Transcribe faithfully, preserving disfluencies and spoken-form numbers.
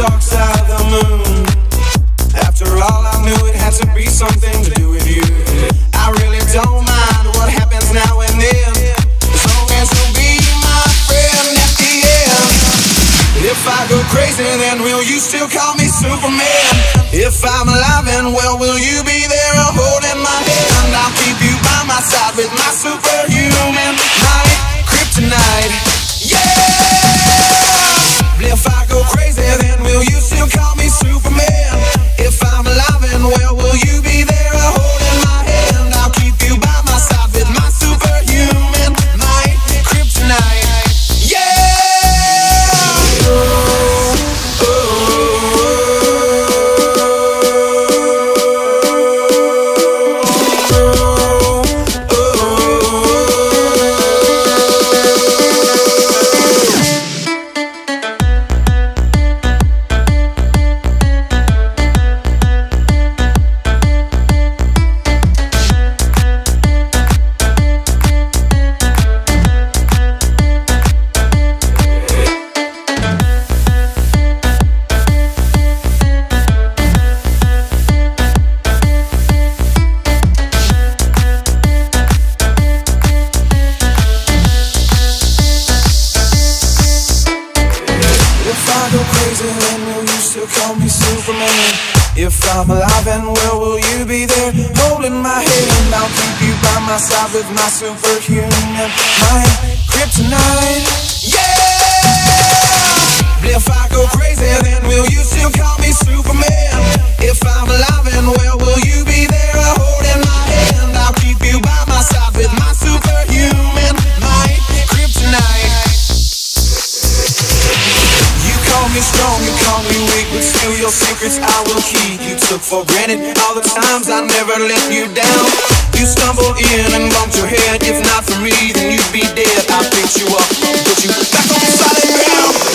dark side of the moon. After all, I knew it had to be something to do with you. I really don't mind what happens now and then, as long as you'll be my friend at the end. If I go crazy, then will you still call me Superman? If I'm alive and well, will you be there holding my hand? I'll keep you by my side with my superhuman might, kryptonite. Yeah! If I go crazy, then will you still call me Superman? If I'm alive and well, will you be there holding my hand? I'll keep you by my side with my superhuman might, kryptonite. If I'm alive and well, will you be there holding my hand? I'll keep you by my side with my superhuman mind, kryptonite. Yeah! If I go crazy, then will you still call me Superman? If I'm alive and well, will you be there holding my hand? I'll keep you by my side with my superhuman mind, kryptonite. You call me strong, you call me weak, but still your secrets I will keep. You took for granted all the times I never let you down. You stumbled in and bumped your head. If not for me, then you'd be dead. I picked you up, put you back on solid ground.